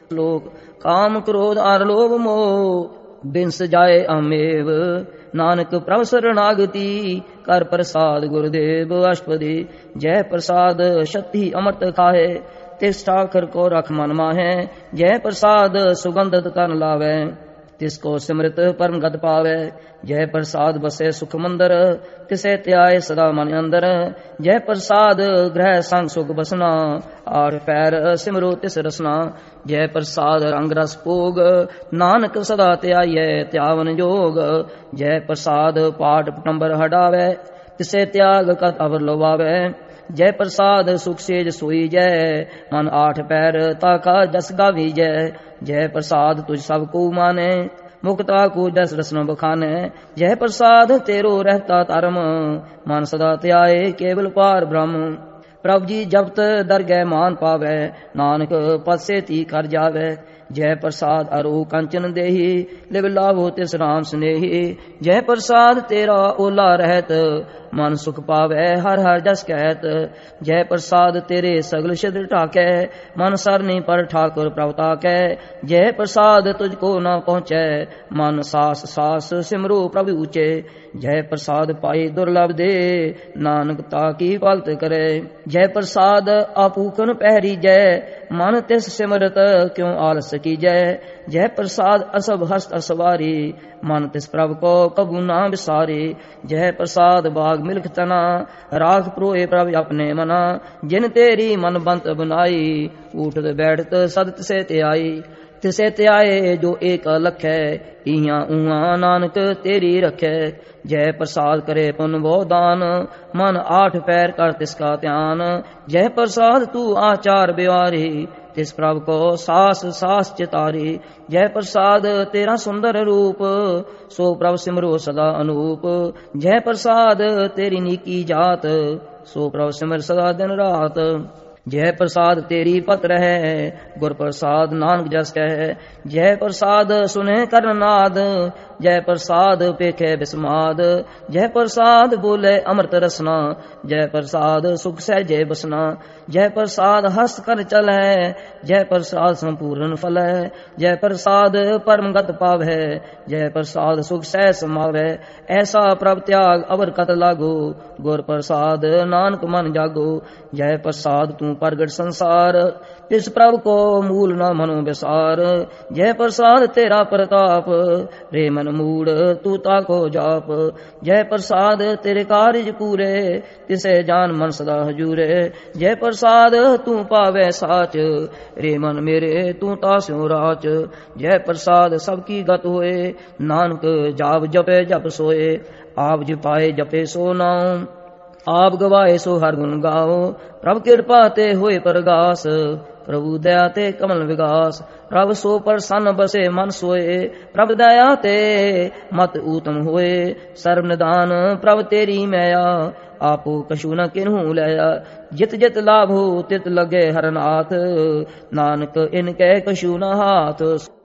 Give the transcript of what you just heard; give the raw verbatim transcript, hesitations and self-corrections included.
ਲੋਕ ਕਾਮ ਕ੍ਰੋਧ ਅਰ ਲੋਭ ਮੋਹ ਬਿਨਸ ਜਾਏ ਅਮੇਵ ਨਾਨਕ ਪ੍ਰਭ ਸਰਨਾਗਤੀ ਕਰ ਪ੍ਰਸਾਦ ਗੁਰਦੇਵ ਅਸ਼ਪਦੀ ਜੈ ਪ੍ਰਸਾਦ ਸ਼ਕਤੀ ਅਮਰਤ ਖਾਏ ਤਿਸ ਠਾਕਰ ਕੋ ਰਖ ਮਨ ਮਾਹੈ ਜੈ ਪ੍ਰਸਾਦ ਸੁਗੰਧਤ ਤਨ ਲਾਵੈ ਤਿਸ ਕੋ ਸਿਮਰਤ ਪਰਮ ਗਤ ਪਾਵੈ ਜੈ ਪ੍ਰਸਾਦ ਬਸੇ ਸੁਖ ਮੰਦਰ ਤਿਸੈ ਧਿਆਏ ਸਦਾ ਮਨ ਅੰਦਰ ਜੈ ਪ੍ਰਸਾਦ ਗ੍ਰਹਿ ਸੰਗ ਸੁਖ ਬਸਨਾ ਆਠ ਪੈਰ ਸਿਮਰੋ ਤਿਸ ਰਸਨਾ ਜੈ ਪ੍ਰਸਾਦ ਰੰਗ ਰਸ ਭੋਗ ਨਾਨਕ ਸਦਾ ਧਿਆਈਐ ਧਿਆਵਨ ਜੋਗ ਜੈ ਪ੍ਰਸਾਦ ਪਾਠ ਪਟੰਬਰ ਹਟਾਵੈ ਤਿਸੈ ਤਿਆਗ ਕਤ ਅਵਰ ਲਵਾਵੈ ਜੈ ਪ੍ਰਸਾਦ ਸੁਖ ਸੇਜ ਸੋਈ ਜੈ ਮਨ ਆਠ ਪੈਰ ਤਾਕਾ ਜਸ ਗਾਵੀਜੈ ਜੈ ਪ੍ਰਸਾਦ ਤੁਝ ਸਭ ਕੋ ਮਾਨੈ ਮੁਕਤਾ ਕੋ ਦਸ ਰਸਨ ਬਖਾਨੈ ਜੈ ਪ੍ਰਸਾਦ ਤੇਰੋ ਰਹਿਤਾ ਧਰਮ ਮਨ ਸਦਾ ਧਿਆਏ ਕੇਵਲ ਪਾਰ ਬ੍ਰਹਮ ਪ੍ਰਭ ਜੀ ਜਪਤ ਦਰਗਹਿ ਮਾਨ ਪਾਵੈ ਨਾਨਕ ਪਸੇ ਤੀ ਕਰ ਜਾਵੈ ਜੈ ਪ੍ਰਸਾਦ ਅਰੋ ਕੰਚਨ ਦੇਹੀ ਲਿਵ ਲਾਭੋ ਤਿਸ ਰਾਮ ਸਨੇਹੀ ਜੈ ਪ੍ਰਸਾਦ ਤੇਰਾ ਓਲਾ ਰਹਿਤ ਮਨ ਸੁਖ ਪਾਵੈ ਹਰ ਹਰ ਜਸ ਕਹਿਤ ਜੈ ਪ੍ਰਸਾਦ ਤੇਰੇ ਸਗਲ ਛਿਦ ਢਾਕੈ ਮਨ ਸਰਨੀ ਪਰ ਠਾਕੁਰ ਪ੍ਰਭ ਤਾਕੈ ਜੈ ਪ੍ਰਸਾਦ ਤੁਝ ਕੋ ਨਾ ਪਹੁੰਚੈ ਮਨ ਸਾਸ ਸਾਸ ਸਿਮਰੋ ਪ੍ਰਭ ਉਚੇ ਜੈ ਪ੍ਰਸਾਦ ਪਾਈ ਦੁਰਲਭ ਦੇ ਨਾਨਕ ਤਾ ਕੀ ਭਗਤ ਕਰੇ ਜੈ ਪ੍ਰਸਾਦ ਆਪੂਕਨ ਪਹਿਰੀ ਜੈ ਮਨ ਤਿਸ ਸਿਮਰਤ ਕਿਉ ਆਲਸ ਕੀਜੈ ਜੈ ਪ੍ਰਸਾਦ ਅਸਭ ਹਸਤ ਅਸਵਾਰੀ ਮਨ ਤਿਸ ਪ੍ਰਭ ਕੋ ਕਬੂ ਨਾ ਵਿਸਾਰੇ ਜੈ ਪ੍ਰਸਾਦ ਬਾਗ ਮਿਲਖ ਤਨਾ ਰਾਖ ਪ੍ਰੋਏ ਪ੍ਰਭ ਆਪਣੇ ਮਨਾ ਜਿਨ ਤੇਰੀ ਮਨ ਬੰਤ ਬਨਾਈ ਊਠਤ ਬੈਠਤ ਸਦ ਤਿਸੇ ਤੇ ਆਈ ਤਿਸੇ ਤੇ ਆਏ ਜੋ ਏਕ ਲਖੈ ਇਹਾਂ ਉਹਾਂ ਨਾਨਕ ਤੇਰੀ ਰਖੈ ਜੈ ਪ੍ਰਸਾਦ ਕਰੇ ਪੁਨ ਬਹੁ ਦਾਨ ਮਨ ਆਠ ਪੈਰ ਕਰ ਤਿਸ ਕਾ ਧਿਆਨ ਜੈ ਪ੍ਰਸਾਦ ਤੂੰ ਆਚਾਰ ਬਿਵਾਰੀ ਤਿਸ ਪ੍ਰਭ ਕੋ ਸਾਸ ਸਾਸ ਚਿਤਾਰੀ ਜੈ ਪ੍ਰਸਾਦ ਤੇਰਾ ਸੁੰਦਰ ਰੂਪ ਸੋ ਪ੍ਰਭ ਸਿਮਰੋ ਸਦਾ ਅਨੂਪ ਜੈ ਪ੍ਰਸਾਦ ਤੇਰੀ ਨੀਕੀ ਜਾਤ ਸੋ ਪ੍ਰਭ ਸਿਮਰ ਸਦਾ ਦਿਨ ਰਾਤ ਜੈ ਪ੍ਰਸਾਦ ਤੇਰੀ ਪਤ ਰਹਿ ਗੁਰ ਪ੍ਰਸਾਦ ਨਾਨਕ ਜਸ ਕਹਿ ਜੈ ਪ੍ਰਸਾਦ ਸੁਨੇ ਕਰਨ ਨਾਦ ਜੈ ਪ੍ਰਸਾਦ ਪੇਖੇ ਬਿਸਮਾਦ ਜੈ ਪ੍ਰਸਾਦ ਬੋਲੇ ਅੰਮ੍ਰਿਤ ਰਸਨਾ ਜੈ ਪ੍ਰਸਾਦ ਸੁਖ ਸਹਿਜੇ ਬਸਨਾ ਜੈ ਪ੍ਰਸਾਦ ਹਸਤ ਕਰ ਚਲੈ ਜੈ ਪ੍ਰਸਾਦ ਸੰਪੂਰਨ ਫਲੈ ਜੈ ਪ੍ਰਸਾਦ ਪਰਮ ਗਤ ਪਾਵੈ ਜੈ ਪ੍ਰਸਾਦ ਸੁਖ ਸਹਿ ਸਮਾਵੈ ਐਸਾ ਪ੍ਰਭ ਤਿਆਗ ਅਵਰ ਕਤ ਲਾਗੋ ਗੁਰ ਪ੍ਰਸਾਦ ਨਾਨਕ ਮਨ ਜਾਗੋ ਜੈ ਪ੍ਰਸਾਦ ਤੂੰ ਪ੍ਰਗਟ ਸੰਸਾਰ ਤਿਸ ਪ੍ਰਭ ਕੋ ਮੂਲ ਨਾ ਮਨੋ ਵਿਸਾਰ ਜੈ ਪ੍ਰਸਾਦ ਤੇਰਾ ਪ੍ਰਤਾਪ ਰੇ ਮਨ ਮੂੜ ਤੂੰ ਤਾ ਕੋ ਜਾਪ ਜੈ ਪ੍ਰਸਾਦ ਤੇਰੇ ਕਾਰਜ ਪੂਰੇ ਤਿਸੇ ਜਾਨ ਮਨ ਸਦਾ ਹਜੂਰੇ ਜੈ ਪ੍ਰਸਾਦ ਤੂੰ ਪਾਵੈ ਸਾਚ ਰੇ ਮਨ ਮੇਰੇ ਤੂੰ ਤਾ ਸਿਉ ਰਾਚ ਜੈ ਪ੍ਰਸਾਦ ਸਭ ਕੀ ਗਤ ਹੋਏ ਨਾਨਕ ਜਾਪ ਜਪੇ ਜਪ ਸੋਏ ਆਪ ਜਪਾਏ ਜਪੇ ਸੋ ਨਾਉ ਆਪ ਗਵਾਏ ਸੋ ਹਰ ਗੁਣ ਗਾਓ ਪ੍ਰਭ ਕਿਰਪਾ ਤੇ ਹੋਏ ਪਰਗਾਸ ਪ੍ਰਭੂ ਦਇਆ ਤੇ ਕਮਲ ਵਿਗਾਸ ਪ੍ਰਭ ਸੋ ਪ੍ਰਸੰਨ ਬਸੇ ਮਨ ਸੋਏ ਪ੍ਰਭ ਦਇਆ ਤੇ ਮਤ ਊਤਮ ਹੋਏ ਸਰਬ ਨਿਦਾਨ ਪ੍ਰਭ ਤੇਰੀ ਮੈਆ ਆਪੋ ਕਛੂ ਨ ਕਿਨਹੂ ਲਿਆ ਜਿਤ ਜਿਤ ਲਾਭ ਹੋ ਤਿਤ ਲਗੇ ਹਰਨਾਥ ਨਾਨਕ ਇਨ ਕੈ ਕਛੂ ਨ ਹਾਥ।